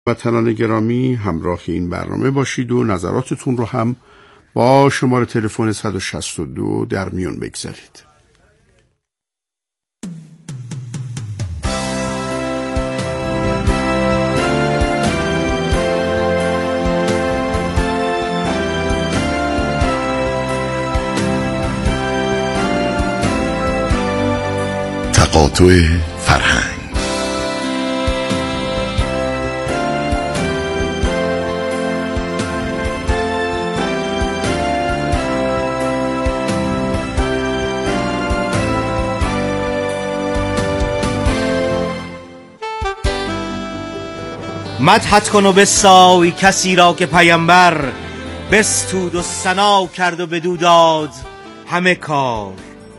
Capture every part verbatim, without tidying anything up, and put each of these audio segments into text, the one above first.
وطنان گرامی همراه این برنامه باشید و نظراتتون رو هم با شماره تلفن صد و شصت و دو در میون بگذارید. تقاطع فرهنگ. مدحت کن و بسای کسی را که پیامبر بستود و ثنا کرد و بدو داد همه کار.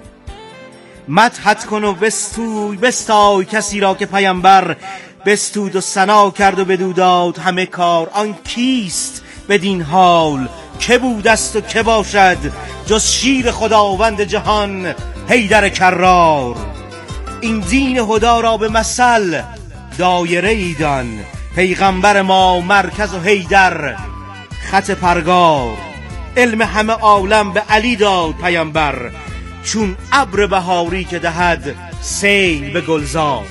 مدحت کن و بستوی بستای کسی را که پیامبر بستود و ثنا کرد و بدو داد همه کار. آن کیست بدین حال که بود است و که باشد جز شیر خداوند جهان حیدر کرار. این دین هدا را به مثل دایره ایدان، پیغمبر ما مرکز و حیدر خط پرگار. علم همه عالم به علی داد پیامبر، چون ابر بهاری که دهد سیل به گلزار.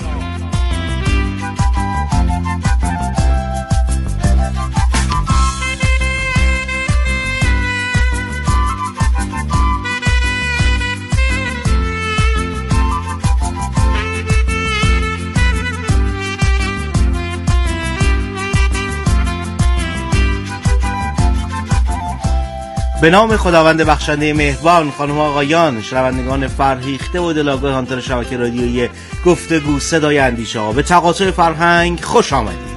به نام خداوند بخشنده مهربان، خانم و آقایان، شنوندگان فرهیخته و دلاگاه هانتر شبکه رادیویی گفتگو صدای اندیشه ها، به تقاطع فرهنگ خوش آمدید.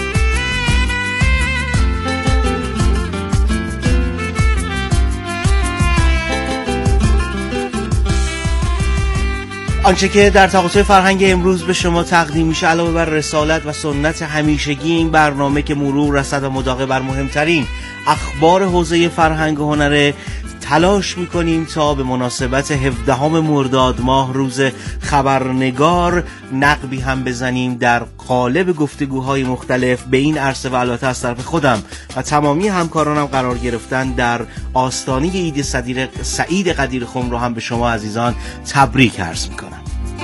آنچه که در تقاطع فرهنگ امروز به شما تقدیم میشه علاوه بر رسالت و سنت همیشگی این برنامه که مرور رصد و مداقه بر مهمترین اخبار حوزه فرهنگ و هنره، تلاش میکنیم تا به مناسبت هفدهم مرداد ماه روز خبرنگار نقبی هم بزنیم در قالب گفتگوهای مختلف به این عرصه و البته از طرف خودم و تمامی همکارانم قرار گرفتن در آستانه عید سعید قدیر خم رو هم به شما عزیزان تبریک عرض میکنم.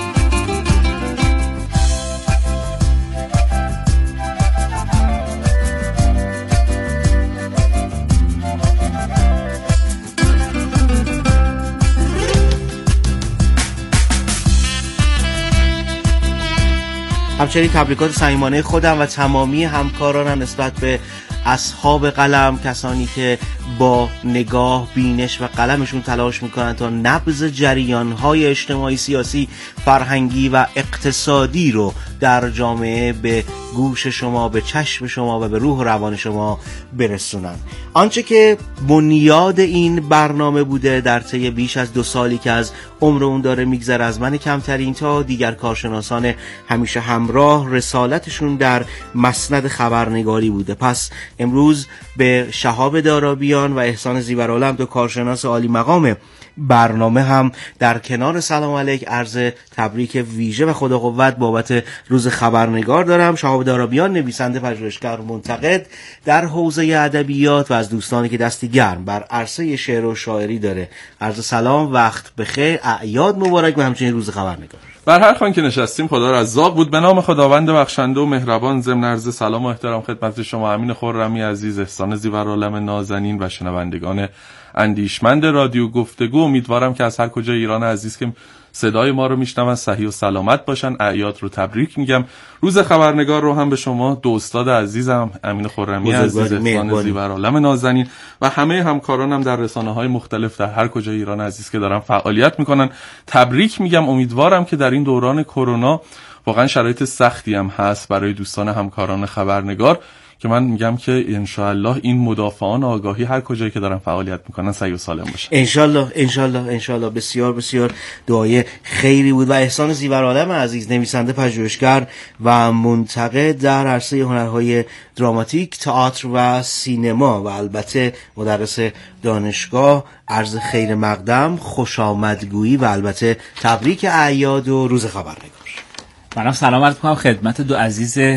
همچنین تبریکات صمیمانه خودم و تمامی همکارانم نسبت به اصحاب قلم، کسانی که با نگاه، بینش و قلمشون تلاش میکنن تا نبض جریانهای اجتماعی، سیاسی، فرهنگی و اقتصادی رو در جامعه به گوش شما، به چشم شما و به روح و روان شما برسونن. آنچه که بنیاد این برنامه بوده در طی بیش از دو سالی که از عمر اون داره میگذره، از من کمترین تا دیگر کارشناسان همیشه همراه، رسالتشون در مسند خبرنگاری بوده. پس امروز به شهاب دارابیان و احسان زیورالم، دو کارشناس عالی مقام برنامه، هم در کنار سلام علیک عرض تبریک ویژه و خدا قوت بابت روز خبرنگار دارم. شهاب دارابیان نویسنده، پژوهشگر، منتقد در حوزه ادبیات و از دوستانی که دستی گرم بر عرصه شعر و شاعری داره. عرض سلام، وقت بخیر، اعیاد مبارک و همچنین روز خبرنگار. بر هر خوان که نشستیم خدا رزاق بود. به نام خداوند بخشنده و مهربان، ضمن عرض سلام و احترام خدمت شما امین خرمی عزیز، احسان زیورالم نازنین و شنوندگان اندیشمند رادیو گفتگو. امیدوارم که از هر کجای ایران عزیز که صدای ما رو میشنون صحیح و سلامت باشن. اعیاد رو تبریک میگم. روز خبرنگار رو هم به شما دو استاد عزیزم امین خرمی عزیز، احسان زیورالم نازنین و همه همکارانم در رسانه‌های مختلف در هر کجای ایران عزیز که دارن فعالیت میکنن تبریک میگم. امیدوارم که در این دوران کرونا، واقعا شرایط سختی هم هست برای دوستان همکاران خبرنگار، که من میگم که انشالله این مدافعان آگاهی هر کجایی که دارن فعالیت میکنن صحیح و سالم باشه. انشالله انشالله انشالله. بسیار بسیار دعای خیری بود. و احسان زیورالم عزیز، نویسنده، پژوهشگر و منتقد در عرصه هنرهای دراماتیک، تئاتر و سینما و البته مدرس دانشگاه، عرض خیر مقدم، خوش آمدگویی و البته تبریک اعیاد و روز خبرنگار. منم سلام عرض می‌کنم خدمت دو عزیز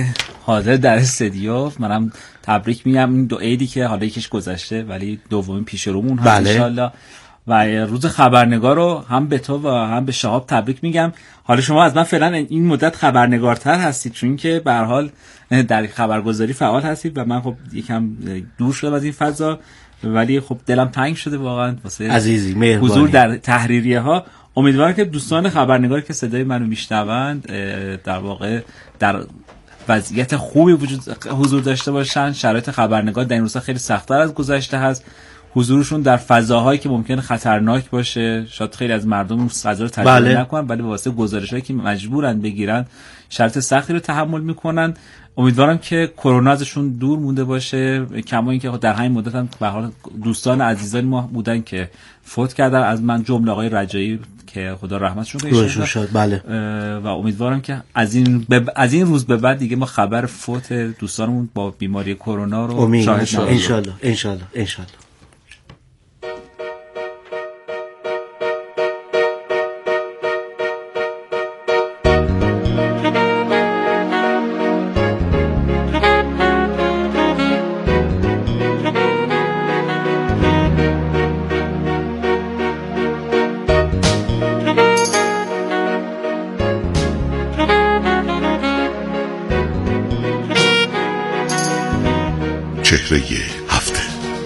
حاضر در استودیو. منم تبریک میگم این دو عیدی که حالا یکیش گذشته ولی دومین پیش رومون هست ان شاء الله. و روز خبرنگار رو هم به تو و هم به شهاب تبریک میگم. حالا شما از من فعلا این مدت خبرنگارتر هستید چون که به هر حال در خبرگزاری فعال هستید و من خب یکم دور شدم از این فضا، ولی خب دلم تنگ شده واقعا واسه عزیزی مهربانی حضور در تحریریه ها. امیدوارم که دوستان خبرنگاری که صدای منو میشنوند در واقع در وضعیت خوبی وجود حضور داشته باشن. شرایط خبرنگار در این روزها خیلی سخت‌تر از گذشته هست. حضورشون در فضاهایی که ممکنه خطرناک باشه، شاید خیلی از مردم اون فضا رو تجربه بله. نکنن، ولی واسه گزارشایی که مجبورن بگیرن شرایط سختی رو تحمل میکنن. امیدوارم که کرونا ازشون دور مونده باشه، کما اینکه در همین مدت هم به حال دوستان عزیزان ما بودن که فوت کردن، از من جمله آقای رجایی که خدا رحمتشون کنه بله. و امیدوارم که از این ب... از این روز به بعد دیگه ما خبر فوت دوستانمون با بیماری کرونا رو شاهد نشیم. ان شاء الله ان شاء الله ان شاء الله. چهره هفته.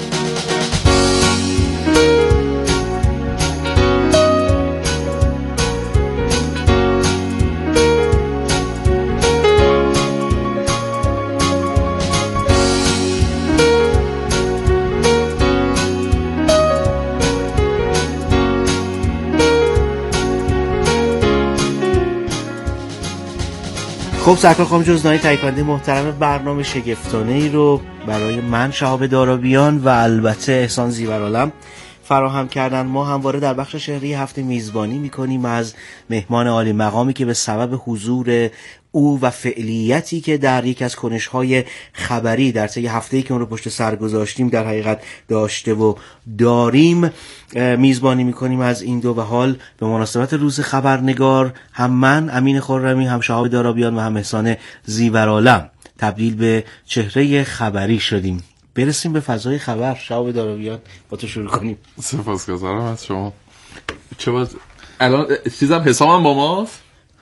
خب سرکار خانم جزنایی تهیه‌کننده محترم برنامه شگفتانه ای رو برای من شهاب دارابیان و البته احسان زیورالم فراهم کردن. ما همواره در بخش شهری هفته میزبانی میکنیم از مهمان عالی مقامی که به سبب حضور او و فعالیتی که در یک از کنش‌های خبری در طی هفته‌ای که اون رو پشت سر گذاشتیم در حقیقت داشته و داریم میزبانی میکنیم از این دو. و حال به مناسبت روز خبرنگار هم من امین خرمی، هم شهاب دارابیان و هم احسان زیورالم تبدیل به چهره خبری شدیم. برسیم به فضای خبر. شهاب دارابیان با تو شروع کنیم. سپاسگزارم از شما. چه باز الان چیزم حسابم با ماست؟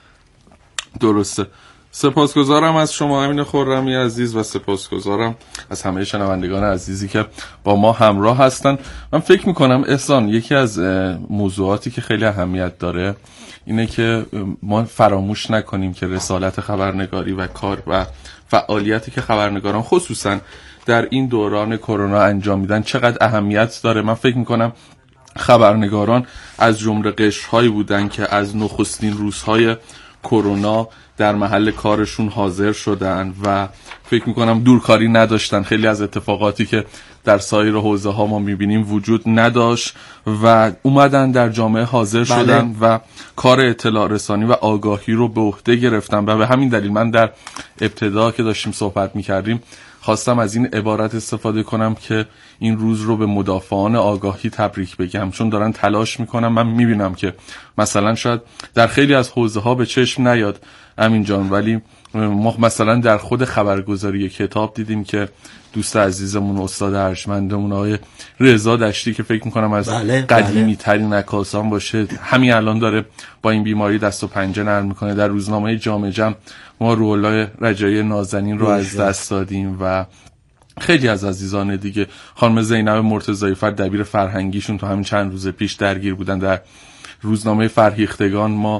درسته. سپاسگزارم از شما امین خرمی عزیز و سپاسگزارم از همه شنوندگان عزیزی که با ما همراه هستن. من فکر میکنم احسان یکی از موضوعاتی که خیلی اهمیت داره اینه که ما فراموش نکنیم که رسالت خبرنگاری و کار و فعالیتی که خبرنگاران خصوصا در این دوران کرونا انجام میدن چقدر اهمیت داره. من فکر میکنم خبرنگاران از جمله قشرهایی بودن که از نخستین روزهای کرونا در محل کارشون حاضر شدن و فکر میکنم دورکاری نداشتن. خیلی از اتفاقاتی که در سایر حوزه ها ما میبینیم وجود نداشت و اومدن در جامعه حاضر بله. شدن و کار اطلاع رسانی و آگاهی رو به عهده گرفتن و به همین دلیل من در ابتدا که داشتیم صحبت میکردیم خواستم از این عبارت استفاده کنم که این روز رو به مدافعان آگاهی تبریک بگم، چون دارن تلاش میکنن. من میبینم که مثلا شاید در خیلی از حوزه ها به چشم نیاد امین جان، ولی ما مثلا در خود خبرگزاری کتاب دیدیم که دوست عزیزمون استاد ارجمندمون آقای رضا دشتی که فکر میکنم از بله، قدیمی ترین عکاسان باشه، همین الان داره با این بیماری دست و پنجه نرم میکنه. در روزنامه جامعه جمع ما روح‌الله رجایی نازنین رو از دست دادیم و خیلی از عزیزان دیگه. خانم زینب مرتضایی فر دبیر فرهنگیشون تو همین چند روز پیش درگیر بودن. در روزنامه فرهیختگان ما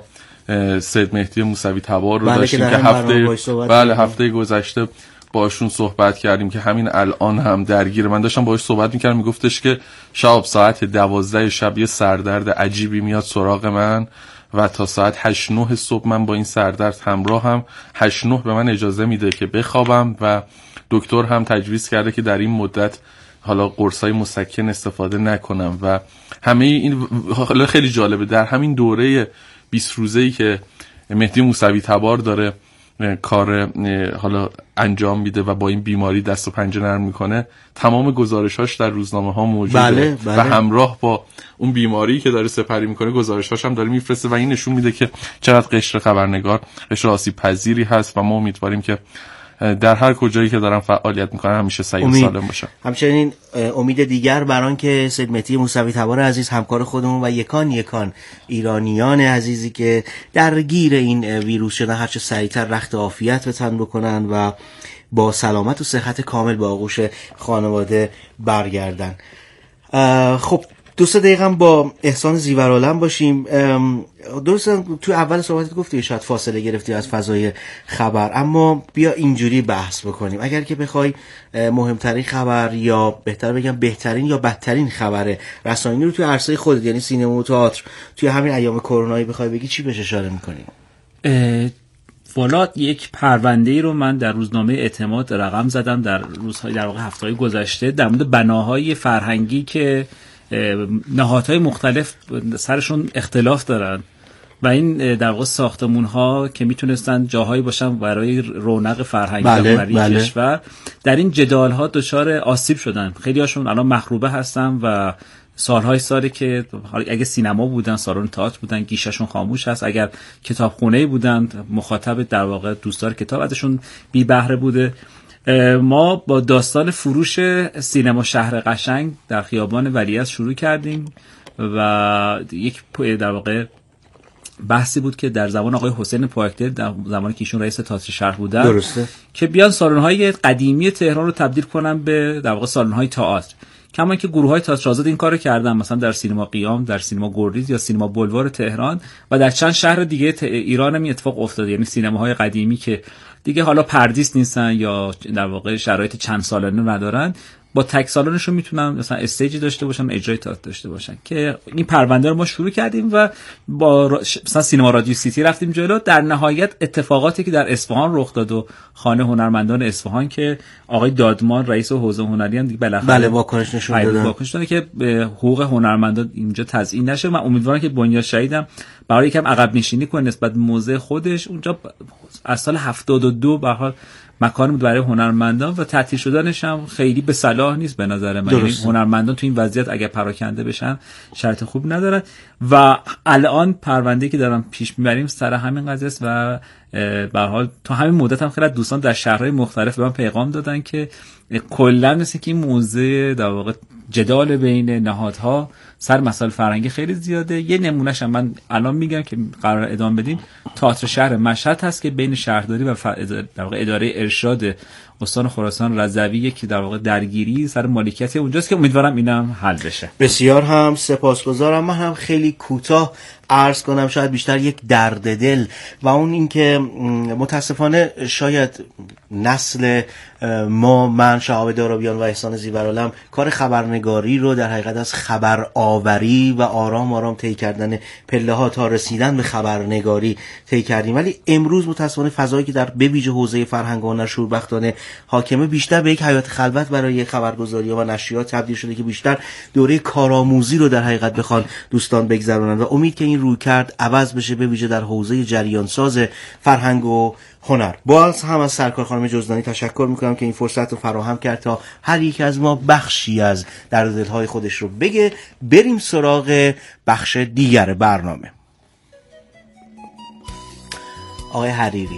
سید مهدی موسوی تبار رو بله داشتیم که, که هفته بله هفته گذشته باشون صحبت کردیم که همین الان هم درگیر. من داشتم باهاش صحبت میکردم، میگفتش که شب ساعت دوازده شب یه سردرد عجیبی میاد سراغ من و تا ساعت هشت نه صبح من با این سردرد همراه هم هشت نه به من اجازه میده که بخوابم و دکتر هم تجویز کرده که در این مدت حالا قرصای مسکن استفاده نکنم و همه این خیلی جالبه. در همین دوره بیست روزه‌ای که مهدی موسوی تبار داره کار حالا انجام میده و با این بیماری دست و پنجه نرم میکنه، تمام گزارشاش در روزنامه ها موجوده بله، بله. و همراه با اون بیماری که داره سپری میکنه گزارشاش هم داره میفرسته و این نشون میده که چقدر قشر خبرنگار قشر آسیب پذیری هست و ما امیدواریم که در هر کجایی که دارن فعالیت میکنن همیشه سعی و سالم باشن. همچنین امید دیگر بران که سید مهدی موسوی تبار عزیز همکار خودمون و یکان یکان ایرانیان عزیزی که درگیر این ویروس شدن هرچه سریعتر رخت عافیت به تن بکنن و با سلامت و صحت کامل به آغوش خانواده برگردن. خب دو سه دقیقه با احسان زیورالم باشیم. درسته تو اول صحبتت گفتی شاید فاصله گرفتی از فضای خبر، اما بیا اینجوری بحث بکنیم. اگر که بخوای مهمترین خبر یا بهتر بگم بهترین یا بدترین خبر رسانه‌ای رو توی عرصه خودت یعنی سینما و تئاتر توی همین ایام کرونایی بخوای بگی چی بهش اشاره می‌کنی؟ والا یک پرونده‌ای رو من در روزنامه اعتماد رقم زدم در روزهای در واقع هفته‌های گذشته در مورد بناهای فرهنگی که نهادهای مختلف سرشون اختلاف دارن و این در واقع ساختمون‌ها که میتونستن جاهایی باشن برای رونق فرهنگی بله، برای بله. کشور در این جدال‌ها دچار آسیب شدن. خیلی هاشون الان مخروبه هستن و سالهای سالی که اگه سینما بودن، سالن تئاتر بودن، گیششون خاموش هست. اگر کتابخونه بودن، مخاطب در واقع دوستدار کتاب ازشون بی بهره بوده. ما با داستان فروش سینما شهر قشنگ در خیابان ولیعصر شروع کردیم و یک در واقع بحثی بود که در زمان آقای حسین پاکدل در زمانی که ایشون رئیس تئاتر شهر بودن درسته که بیان سالن‌های قدیمی تهران رو تبدیل کنن به در واقع سالن‌های تئاتر. کما که گروه‌های تئاتر آزاد این کارو کردن، مثلا در سینما قیام، در سینما گردیز یا سینما بلوار تهران و در چند شهر دیگه ایران هم اتفاق افتاده. یعنی سینماهای قدیمی که دیگه حالا پردیس نیستن یا در واقع شرایط چند سالانه ندارن، با تک سالنشون میتونن مثلا استیجی داشته باشن، اجرای تئاتر داشته باشن. که این پرونده رو ما شروع کردیم و با مثلا سینما رادیو سیتی رفتیم جلو. در نهایت اتفاقاتی که در اصفهان رخ داد و خانه هنرمندان اصفهان که آقای دادمان رئیس حوزه هنری هم دیگه بالاخره بله واکنش نشون دادن واکنش دادن که حقوق هنرمندان اینجا تضیین نشه. من امیدوارم که بنیاد شهیدم برای یکم عقب نشینی کنه نسبت موضع خودش. اونجا از سال هفتاد و دو به حال مکان بود برای هنرمندان و تعطیل شدنش هم خیلی به صلاح نیست به نظر من. یعنی هنرمندان تو این وضعیت اگر پراکنده بشن شرط خوب ندارن و الان پرونده‌ای که دارم پیش میبریم سر همین قضیه است و به هر حال تو همین مدت هم خیلی دوستان در شهرهای مختلف به من پیغام دادن که کلا مثل که این موضوع در واقع جدال بین نهادها سر مسائل فرهنگی خیلی زیاده. یه نمونهش هم من الان میگم که قرار ادامه بدیم. تئاتر شهر مشهد هست که بین شهرداری و در واقع اداره ارشاد استان خراسان رضوی که در واقع درگیری سر مالکیت اونجاست که امیدوارم اینم حل بشه. بسیار هم سپاسگزارم. من هم خیلی کوتاه عرض کنم شاید بیشتر یک درد دل و اون این که متاسفانه شاید نسل ما، من شهاب دارابیان و احسان زیورالم کار خبرنگاری رو در حقیقت از خبر آوری و آرام آرام طی کردن پله ها تا رسیدن به خبرنگاری طی کردیم، ولی امروز متاسفانه فضایی که در به ویژه حوزه فرهنگ و هنر شوربختانه حاکمه بیشتر به یک حیات خلوت برای خبرگزاری و نشریات تبدیل شده که بیشتر دوره کارآموزی رو در حقیقت بخوان دوستان بگذرونن و امید که این رویکرد عوض بشه به ویژه در حوزه جریان ساز فرهنگ و هنر. باز هم از سرکار خانم جزدانی تشکر میکنم که این فرصت رو فراهم کرد تا هر یک از ما بخشی از درد دلهای خودش رو بگه. بریم سراغ بخش دیگر برنامه. آقای حریری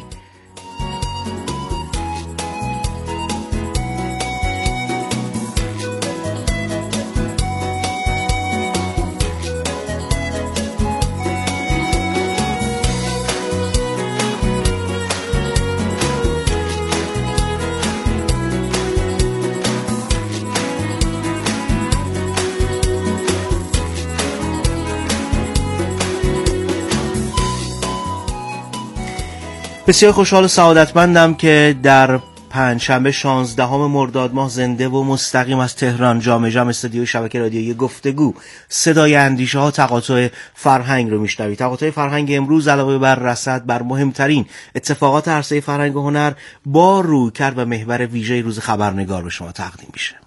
بسیار خوشحال و سعادتمندم که در پنجشنبه شانزدهم مرداد ماه زنده و مستقیم از تهران جام جم استودیوی شبکه رادیویی گفتگو صدای اندیشه ها تقاطع فرهنگ رو میشنوید. تقاطع فرهنگ امروز علاوه بر رصد بر مهمترین اتفاقات عرصه فرهنگ و هنر با رویکرد و محور ویژه روز خبرنگار به شما تقدیم میشه.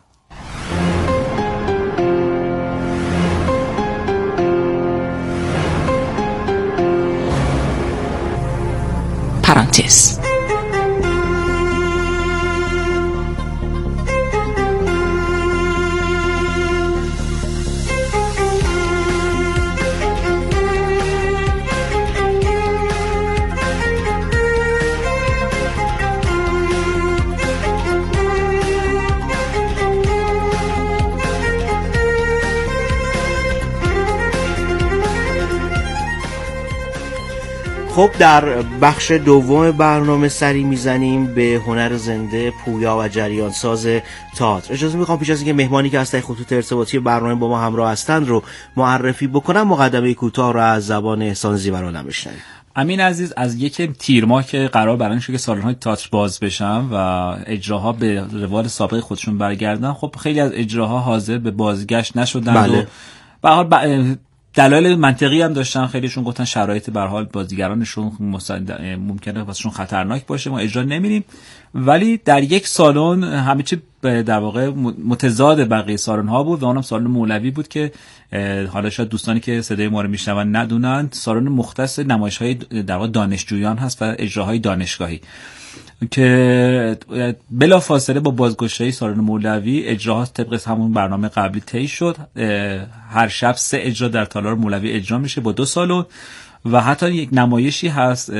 پرانتز خب در بخش دوم برنامه سری میزنیم به هنر زنده، پویا و جریان ساز تئاتر. اجازه میخوام پیش از اینکه مهمانی که از طریق خطوط ارتباطی برنامه با ما همراه هستند رو معرفی بکنم، مقدمه کوتاه رو از زبان احسان زیورالم بشنویم. امین عزیز، از یک تیر ماه که قرار برای شد که سالن‌های تئاتر باز بشن و اجراها به روال سابق خودشون برگردن، خب خیلی از اجراها حاضر به بازگشت نشدن. بله. و به هر حال دلایل منطقی هم داشتن. خیلیشون گفتن شرایط به هر حال بازیگرانشون ممکنه واسهشون خطرناک باشه، ما اجرا نمیریم. ولی در یک سالن همه چی در واقع متضاد بقیه سالن‌ها بود و اونم سالن مولوی بود که حالا شاید دوستانی که صدای ما رو میشنون ندونن، سالن مختص نمایش‌های در واقع دانشجویان هست و اجراهای دانشگاهی که بلا فاصله با بازگشایی سالن مولوی اجراها طبق همون برنامه قبلی طی شد. هر شب سه اجرا در تالار مولوی اجرا میشه با دو سالن و حتی یک نمایشی هست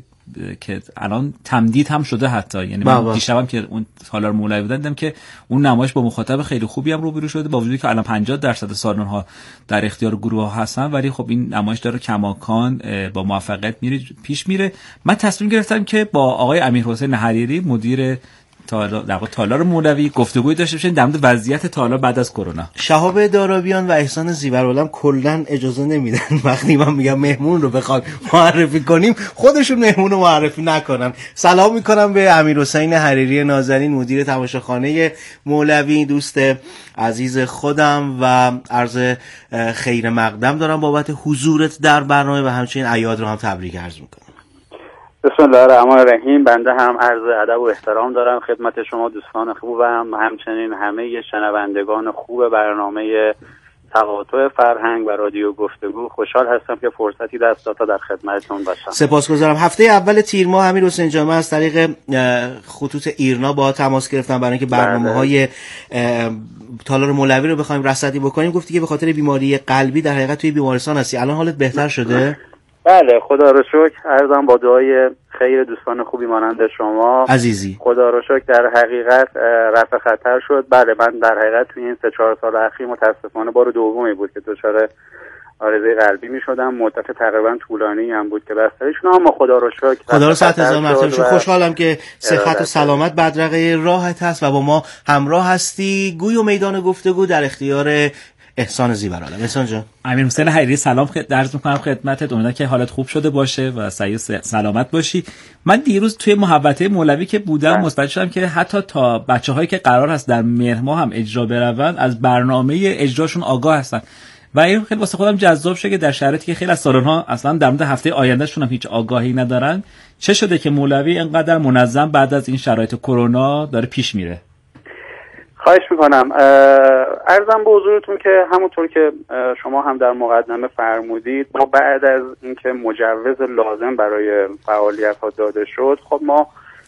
که الان تمدید هم شده حتی، یعنی من دیشبم که اون تالار مولوی بودم دیدم که اون نمایش با مخاطب خیلی خوبی هم روبرو شده، با وجودی که الان پنجاه درصد سالن ها در اختیار گروه ها هستن، ولی خب این نمایش داره کماکان با موفقیت میره پیش میره. من تصمیم گرفتم که با آقای امیرحسین حریری مدیر تالار تالار مولوی گفتگوی داشته باشیم در مورد وضعیت تالار بعد از کرونا. شهاب دارابیان و احسان زیورالم کلا اجازه نمیدن وقتی من میگم مهمون رو بخوایم معرفی کنیم خودشون مهمون رو معرفی نکنن. سلام میکنم به امیرحسین حریری نازنین، مدیر تماشاخانه مولوی، دوست عزیز خودم، و عرض خیر مقدم دارم بابت حضورت در برنامه و همچنین عیاد رو هم تبریک عرض میکنم. بسم الله الرحمن الرحیم. بنده هم عرض ادب و احترام دارم خدمت شما دوستان خوبم، همچنین همه شنوندگان خوب برنامه تقاطع فرهنگ و رادیو گفتگو. خوشحال هستم که فرصتی دست داد تا در خدمتتون باشم. سپاسگزارم. هفته اول تیر ماه امیرحسین جامع از طریق خطوط ایرنا با تماس گرفتم برای اینکه برنامه‌های تالار مولوی رو بخوایم رصدی بکنیم. گفتی که به خاطر بیماری قلبی در حقیقت توی بیمارستان هستی. الان حالت بهتر شده؟ بله خدا رو شکر. عرضم با دعای خیر دوستان خوبی مانند شما عزیزی، خدا رو شکر در حقیقت رفع خطر شد. بله من در حقیقت توی این سه چهار سال اخیر متاسفانه بار دومی بود که دچار عارضه قلبی می شدم. مدت تقریبا طولانی هم بود که بستری شدم، اما خدا رو شکر خدا رو صد هزار مرتبه شکر. خوشحالم که صحت و سلامت بدرقه راحت هست و با ما همراه هستی. گوی و میدان گفتگو در اختیار احسان زیورالم. احسان جان. امیرحسین حریری سلام عرض می‌کنم خدمتت. امیدوارم که حالت خوب شده باشه و سعی سلامت باشی. من دیروز توی محوطه مولوی که بودم متوجه شدم که حتی تا بچه‌هایی که قرار هست در مهر ماه هم اجرا بروند از برنامه اجراشون آگاه هستن و این خیلی واسه خودم جذاب شده که در شرایطی که خیلی از سالن‌ها اصلا در مورد هفته آیندهشون هم هیچ آگاهی ندارن، چه شده که مولوی اینقدر منظم بعد از این شرایط کرونا داره پیش میره؟ خواهش میکنم. عرضم به حضورتون که همونطور که شما هم در مقدمه فرمودید، ما بعد از اینکه مجوز لازم برای فعالیت ها داده شد، خب ما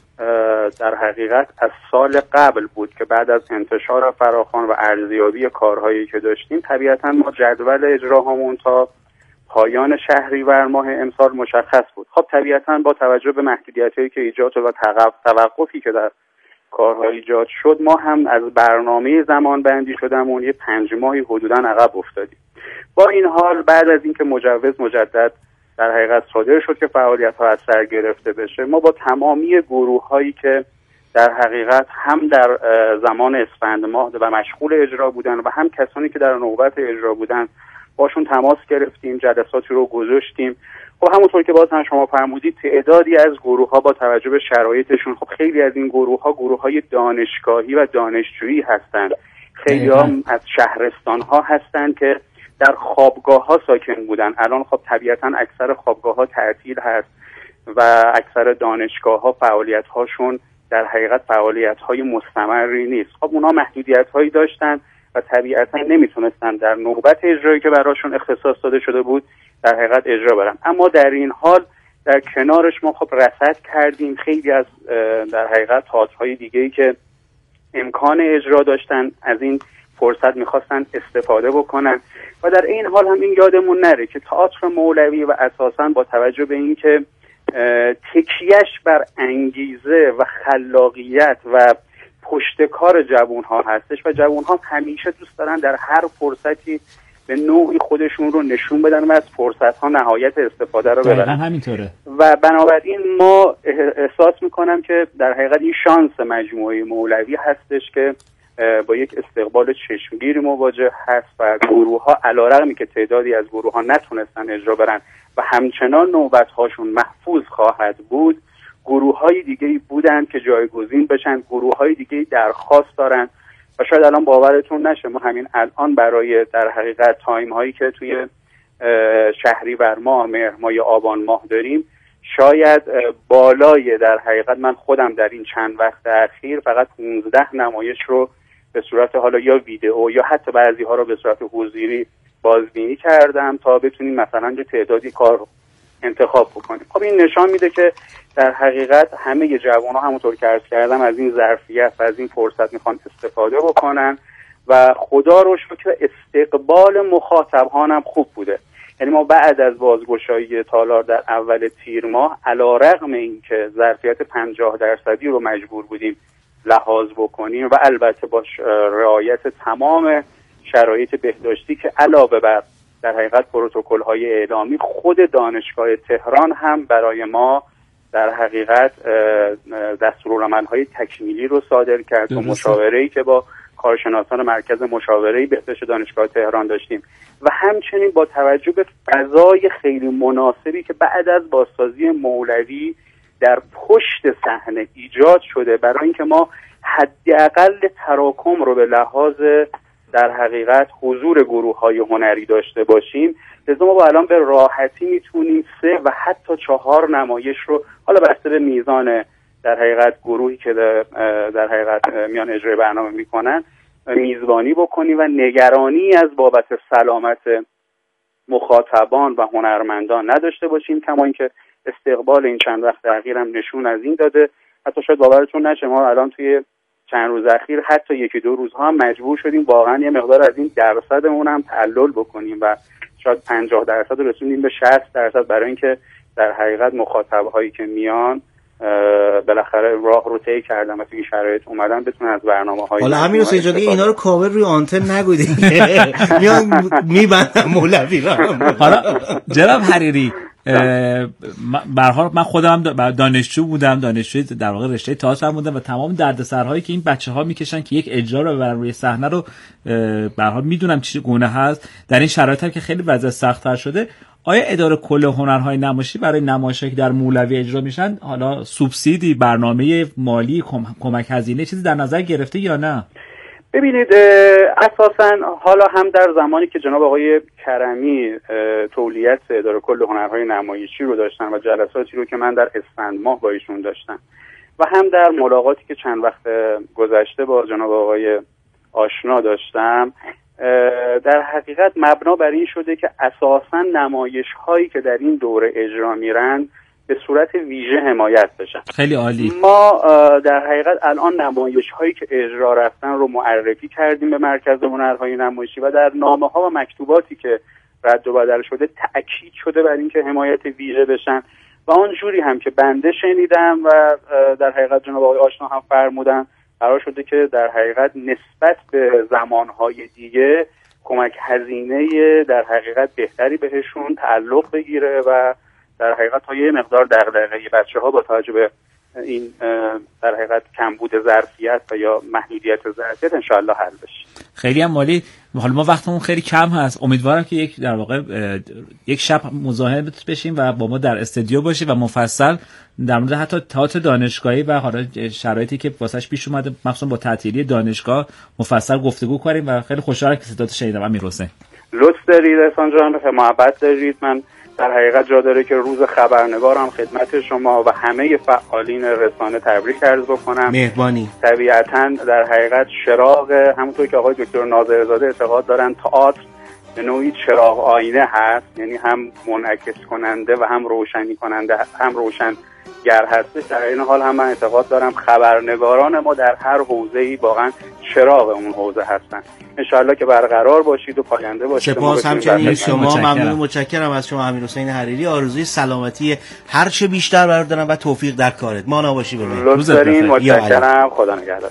در حقیقت از سال قبل بود که بعد از انتشار فراخوان و ارزیابی کارهایی که داشتیم، طبیعتا ما جدول اجراهامون تا پایان شهریور ماه امسال مشخص بود. خب طبیعتا با توجه به محدودیتایی که ایجاد شد و توقفی که در کارها ایجاد شد، ما هم از برنامه زمان بندی شدمون یه پنج ماهی حدوداً عقب افتادیم. با این حال بعد از اینکه مجوز مجدد در حقیقت صادر شد که فعالیت ها از سر گرفته بشه، ما با تمامی گروه هایی که در حقیقت هم در زمان اسفند ماه و مشغول اجرا بودن و هم کسانی که در نوبت اجرا بودن باشون تماس گرفتیم، جلساتی رو گذاشتیم. خب همونطور که باز هم شما فرمودید، تعدادی از گروه ها با توجه به شرایطشون، خب خیلی از این گروه ها گروه های دانشگاهی و دانشجویی هستند، خیلی ها از شهرستان ها هستند که در خوابگاه ها ساکن بودن. الان خب طبیعتا اکثر خوابگاه ها تعطیل هست و اکثر دانشگاه ها فعالیت هاشون در حقیقت فعالیت های مستمری نیست. خب اونا محدودیت هایی داشتن و طبیعتا نمیتونستن در نوبت اجرایی که براشون اختصاص داده شده بود در حقیقت اجرا برن. اما در این حال در کنارش ما خب رصد کردیم خیلی از در حقیقت تئاترهای دیگه‌ای که امکان اجرا داشتن از این فرصت میخواستن استفاده بکنن و در این حال هم این یادمون نره که تئاتر مولوی و اساساً با توجه به این که تکیهش بر انگیزه و خلاقیت و پشتکار جوان‌ها هستش و جوان‌ها همیشه دوست دارن در هر فرصتی به نوعی خودشون رو نشون بدن و از فرصت‌ها نهایت استفاده رو ببرن. همینطوره. و بنابراین ما احساس میکنم که در حقیقت این شانس مجموعه مولوی هستش که با یک استقبال چشمگیری مواجه هست و گروه‌ها علیرغمی که تعدادی از گروه‌ها نتونستن اجرا برن و همچنان نوبت‌هاشون محفوظ خواهد بود، گروه‌های دیگه‌ای بودن که جایگزین بشن، گروه‌های دیگه‌ای درخواست دارن و شاید الان باورتون نشه ما همین الان برای در حقیقت تایم‌هایی که توی شهریور ماه، مهر ماه یا آبان ماه داریم، شاید بالای در حقیقت من خودم در این چند وقت اخیر فقط پانزده نمایش رو به صورت حالا یا ویدئو یا حتی بعضی ها رو به صورت حضوری بازبینی کردم تا بتونیم مثلا یه تعدادی کار انتخاب بکنیم. خب این نشان میده که در حقیقت همه جوان‌ها همونطور که عرض کردم از این ظرفیت و از این فرصت میخوان استفاده بکنن و خدا رو شکر استقبال مخاطبان هم خوب بوده. یعنی ما بعد از بازگشایی تالار در اول تیر ماه علیرغم اینکه ظرفیت پنجاه درصدی رو مجبور بودیم لحاظ بکنیم و البته با رعایت تمام شرایط بهداشتی که علاوه بر در حقیقت پروتکل‌های اعلامی، خود دانشگاه تهران هم برای ما در حقیقت دستورالعمل‌های تکمیلی رو صادر کرد و مشاوره‌ای که با کارشناسان مرکز مشاوره بهداشت دانشگاه تهران داشتیم و همچنین با توجه به فضای خیلی مناسبی که بعد از بازسازی مولوی در پشت صحنه ایجاد شده برای اینکه ما حداقل تراکم رو به لحاظ در حقیقت حضور گروه‌های هنری داشته باشیم، لذا ما با الان به راحتی میتونیم سه و حتی چهار نمایش رو حالا بسته به میزان در حقیقت گروهی که در حقیقت میان اجرای برنامه میکنن میزبانی بکنیم و نگرانی از بابت سلامت مخاطبان و هنرمندان نداشته باشیم. کما اینکه استقبال این چند وقت اخیر هم نشون از این داده، حتی شاید باورتون نشه ما الان توی چند روز اخیر حتی یکی دو روزها هم مجبور شدیم واقعا یه مقدار از این درصدمون هم تعلل بکنیم و شاید پنجاه درصد رسوندیم به شصت درصد برای اینکه در حقیقت مخاطب‌هایی که میان بالاخره راه رو طی کردن و توی شرایط اومدن بتونن از برنامه‌های حالا همین رو اجازه اینا رو کامل روی آنتن نگودین میان میبندن مولوی رو. حالا جناب حریری به هر حال من خودم دانشجو بودم، دانشجوی در واقع رشته تئاتر بودم و تمام دردسرهایی که این بچه‌ها میکشن که یک اجرا رو ببرن روی صحنه رو به هر حال میدونم چه گونه هست. در این شرایط هم که خیلی وضع سخت‌تر شده، آیا اداره کل هنرهای نمایشی برای نمایش‌هایی که در مولوی اجرا میشن حالا سوبسیدی، برنامه مالی، کمک هزینه چیزی در نظر گرفته یا نه؟ ببینید اساساً حالا هم در زمانی که جناب آقای کرمی تولیت اداره کل هنرهای نمایشی رو داشتن و جلساتی رو که من در اسفند ماه با ایشون داشتم و هم در ملاقاتی که چند وقت گذشته با جناب آقای آشنا داشتم، در حقیقت مبنا بر این شده که اساساً نمایش هایی که در این دوره اجرا میرن به صورت ویژه حمایت بشن. خیلی عالی. ما در حقیقت الان نمایش هایی که اجرا رفتن رو معرفی کردیم به مرکز هنرهای نمایشی و در نامه ها و مکتوباتی که رد و بدل شده تأکید شده بر اینکه حمایت ویژه بشن و آنجوری هم که بنده شنیدم و در حقیقت جناب آقای آشنا هم فرمودن قرار شده که در حقیقت نسبت به زمانهای دیگه کمک هزینه در حقیقت بهتری بهشون تعلق بگیره و در حقیقت تا یه مقدار دغدغه بچه‌ها با توجه به این در حقیقت کمبود ظرفیت و یا محدودیت ظرفیت انشاءالله حل بشه. خیلی هم مالی. حالا ما وقتمون خیلی کم هست، امیدوارم که یک در واقع یک شب مزاحم بشیم و با ما در استودیو باشی و مفصل در مورد حتی تئاتر دانشگاهی و حالا شرایطی که واسش پیش اومده مخصوصا با تعطیلی دانشگاه مفصل گفتگو کنیم و خیلی خوشحالم که صدات شنیدم. امیرحسین لطف دارید احسان جان، محبت دارید. من در حقیقت جا داره که روز خبرنگارم خدمت شما و همه فعالین رسانه تبریک عرض بکنم. مهربانی. طبیعتاً در حقیقت چراغ، همونطور که آقای دکتر ناظرزاده اعتقاد دارن تئاتر به نوعی چراغ آینه هست، یعنی هم منعکس کننده و هم روشنی کننده، هم روشن گر هستش. در این حال هم من اعتقاد دارم خبرنگاران ما در هر حوزه‌ای واقعا چراغ اون حوزه هستن. انشالله که برقرار باشید و پاینده باشید. سپاس همچنین شما. ممنون، متشکرم از شما امیرحسین حریری. آرزوی سلامتی هر چه بیشتر برات دارم و توفیق در کارت. ما نباشی ببین. لطف دارین. متشکرم. خدا نگهدار.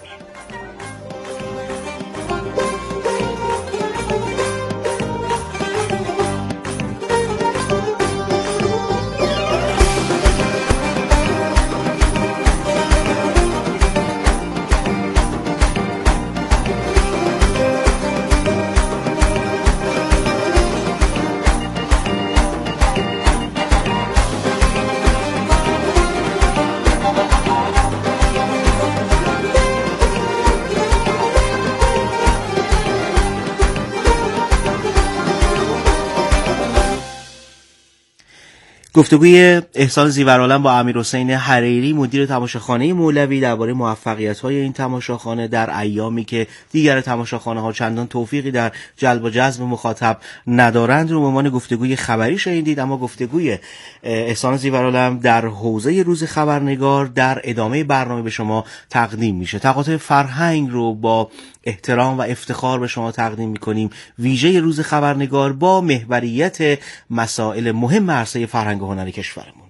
گفتگوی احسان زیورالم با امیرحسین حریری مدیر تماشاخانه مولوی درباره موفقیت‌های این تماشاخانه در ایامی که دیگر تماشاخانه‌ها چندان توفیقی در جلب و جذب مخاطب ندارند رو به عنوان گفتگوی خبری شنیدید. اما گفتگوی احسان زیورالم در حوزه روز خبرنگار در ادامه برنامه به شما تقدیم میشه. تقاطع فرهنگ رو با احترام و افتخار به شما تقدیم میکنیم. ویژه روز خبرنگار با محوریت مسائل مهم عرصه فرهنگ و هنر کشورمون.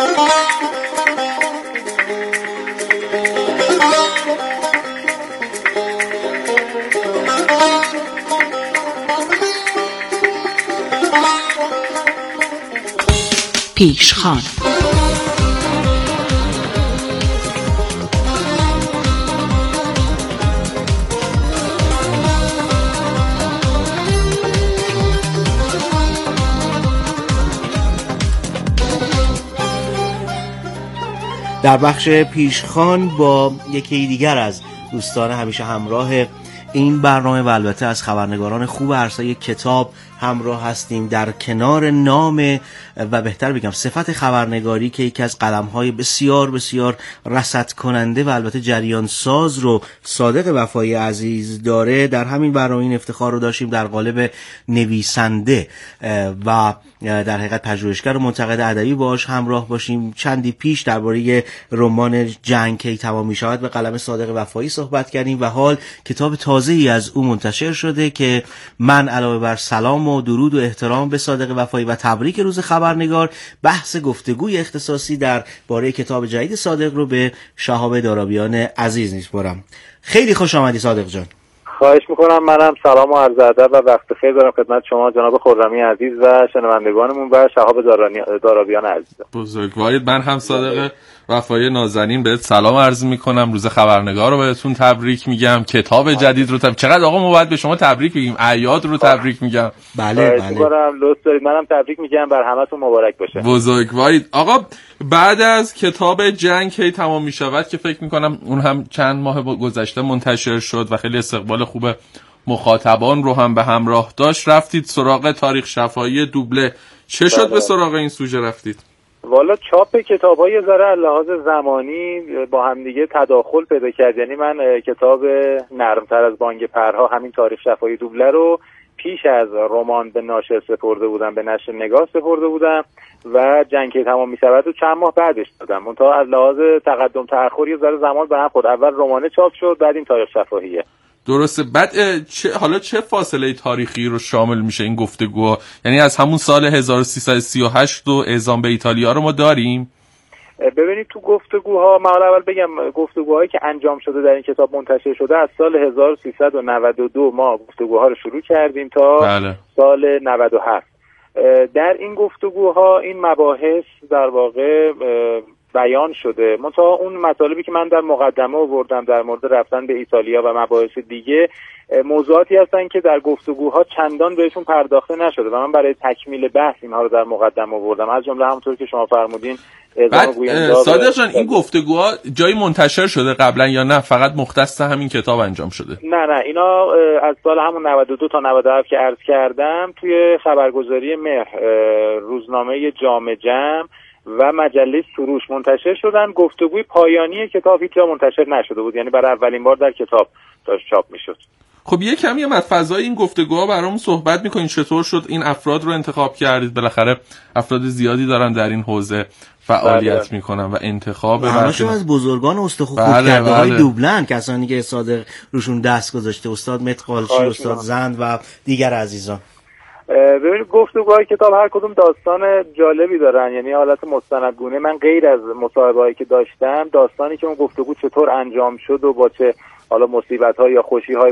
پیشخوان در بخش پیشخوان با یکی دیگر از دوستان همیشه همراه این برنامه و البته از خبرنگاران خوب عرصه کتاب همراه هستیم. در کنار نام و بهتر بگم صفت خبرنگاری که یکی از قلم‌های بسیار بسیار رصد کننده و البته جریان ساز رو صادق وفایی عزیز داره، در همین برنامه این افتخار رو داشتیم در قالب نویسنده و در حقیقت پژوهشگر و منتقد ادبی باهاش همراه باشیم. چندی پیش درباره رمان جنگ کی تمام می‌شود به قلم صادق وفایی صحبت کردیم و حال کتاب تازه‌ای از او منتشر شده که من علاوه بر سلام و درود و احترام به صادق وفایی و تبریک روز خبرنگار، بحث گفتگوی اختصاصی در باره کتاب جدید صادق رو به شهاب دارابیان عزیز میسپارم. خیلی خوش آمدی صادق جان. خواهش میکنم. منم سلام و عرض ادب و وقت خیر دارم خدمت شما جناب خرمی عزیز و شنوندگانمون و شهاب دارابیان عزیز. بزرگوارید. من هم صادق وفایی نازنین بهت سلام عرض میکنم. روز خبرنگار رو بهتون تبریک میگم. کتاب جدید رو تبریک. چقدر آقا ما باید به شما تبریک بگیم. اعیاد رو تبریک میگم. بله بله. میکنم لطف دارید. منم تبریک میگم. بر همتون مبارک باشه. بزرگوارید. آقا بعد از کتاب جنگ کی تمام میشود که فکر میکنم اون هم چند ماه گذشته منتشر شد و خیلی استقبال خوب مخاطبان رو هم به همراه داشت، رفتید سراغ تاریخ شفاهی دوبله. چه شد به سراغ این سوژه رفتید؟ والا چاپ کتاب‌ها یه ذره لحاظ زمانی با هم دیگه تداخل پیدا کرد. یعنی من کتاب نرمتر از بانگ پرها، همین تاریخ شفاهی دوبله رو پیش از رمان به ناشر سپرده بودم، به نشر نگاه سپرده بودم و جنگ کی تمام می‌شود و چند ماه بعدش دادم. منتها از لحاظ تقدم تأخر یه ذره زمان به هم خورد. اول رمانه چاپ شد، بعد این تاریخ شفاهیه. درسته. بعد چه حالا چه فاصله تاریخی رو شامل میشه این گفتگو؟ یعنی از همون سال هزار و سیصد و سی و هشت و اعزام به ایتالیا رو ما داریم؟ ببینید تو گفتگوها، من اول بگم گفتگوهایی که انجام شده در این کتاب منتشر شده از سال هزار و سیصد و نود و دو ما گفتگوها رو شروع کردیم تا بله. سال نود و هفت. در این گفتگوها این مباحث در واقع بیان شده. منتها اون مطالبی که من در مقدمه آوردم در مورد رفتن به ایتالیا و مباحث دیگه موضوعاتی هستن که در گفتگوها چندان بهشون پرداخته نشده و من برای تکمیل بحث اینها رو در مقدمه آوردم، از جمله همونطور که شما فرمودین. بعد صادق جان این گفتگوها جایی منتشر شده قبلا یا نه فقط مختص همین کتاب انجام شده؟ نه نه اینا از سال همون نود و دو تا نود و هفت که عرض کردم توی خبرگزاری مهر، روزنامه جام جم و مجله سروش منتشر شدن. گفتگوی پایانی کتاب هیچ جا منتشر نشده بود، یعنی برای اولین بار در کتاب داشت چاپ میشد. خب یه کمی هم از فضای این گفتگوها برامون صحبت میکنین. چطور شد این افراد رو انتخاب کردید؟ بالاخره افراد زیادی دارن در این حوزه فعالیت بله. میکنن و انتخاب همشون از بزرگان استخوان خوب بله کرده های بله. دوبلن، کسانی که صادق روشون دست گذاشته، استاد متقالچی، استاد زند و دیگر عزیزان. ببینید گفتگوهای کتاب هر کدوم داستان جالبی دارن، یعنی حالت مستندگونه. من غیر از مصاحبه‌هایی که داشتم، داستانی که اون گفتگو چطور انجام شد و با چه حالا مصیبت‌ها یا خوشی‌های